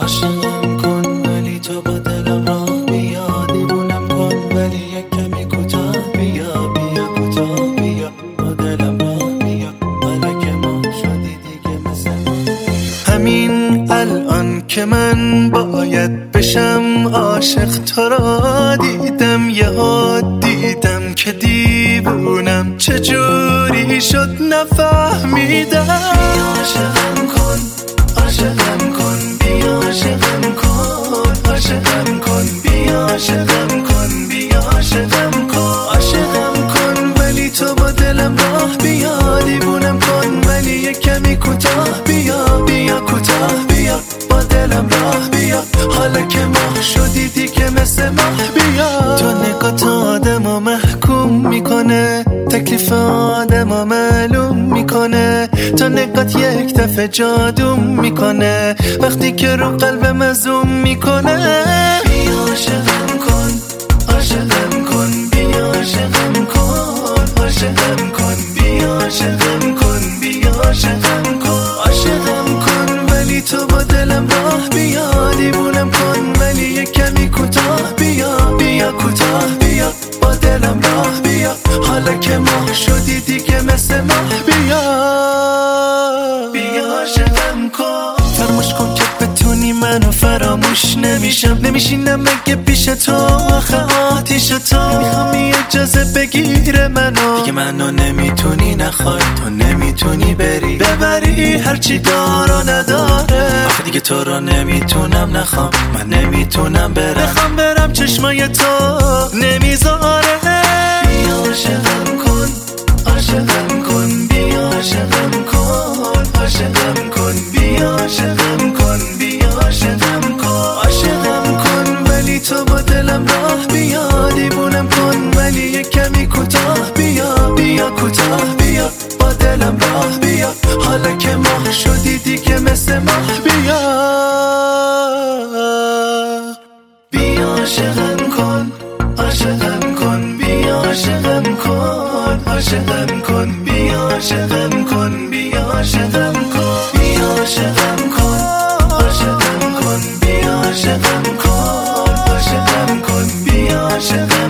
عاشقم کن ولی تو با دلم راه بیا، دیوونم کن ولی یک کمی کوتاه بیا، بیا کوتاه بیا با دلم راه بیا، حالا که ما شدی دیگه مثل همین الان که من باید بشم عاشق، تو را دیدم یهو دیدم که دیوونم، چجوری شد نفهمیدم. بیا عاشقم کن، عاشقم کن، بیا عاشقم کن، عاشقم کن، بیا عاشقم کن، بیا عاشقم کن، عاشقم کن ولی تو با دلم راه بیا، دیوونم کن ولی یک کمی کوتاه بیا، بیا کوتاه بیا با دلم راه بیا، حالا که ماه شدی دیگه مثل ماه بیا. تو نگات آدمو محکوم میکنه، تکلیف آدمو معلوم میکنه، تو نگات یک دفعه جادوم میکنه، وقتی که رو قلبم زوم میکنه. بیا عاشقم کن، عاشقم کن، بیا عاشقم کن، عاشقم کن، بیا عاشقم کن، بیا عاشقم کن، عاشقم کن ولی تو با دلم راه بیا، دیوونم کن ولی یک کمی کوتاه بیا، بیا کوتاه بیا با دلم راه بیا، حالا که ماه شدی دیگه مثل ماه بیا. بیا عاشقم کن، فراموش کن که بتونی منو فراموش نمیشم، نمیشینم مگه پیش تو، آخه آتیش تو میخوام اجازه بگیره منو، دیگه منو نمیتونی نخوای، تو نمیتونی بری ببری هرچی دارو نداره، آخه دیگه تو رو نمیتونم نخوام، من نمیتونم برم، نخوام برم چشمای تو نمیذاره. بیا عاشقم کن، عاشقم کن، بیا عاشقم کن، عاشقم کن، بیا عاشقم کن، بیا عاشقم کن، عاشقم کن ولی تو با دلم راه بیا، دیوونم کن ولی یک کمی کوتاه بیا، بیا کوتاه بیا با دلم راه بیا، حالا که ماه شدی دیگه مثل ماه بیا. بیا عاشقم کن، عاشقم کن، بیا عاشقم کن، عاشقم کن، بیا عاشقم کن، بیا عاشقم کن، بیا عاشقم کن، عاشقم کن، بیا عاشقم کن، عاشقم کن، بیا عاشقم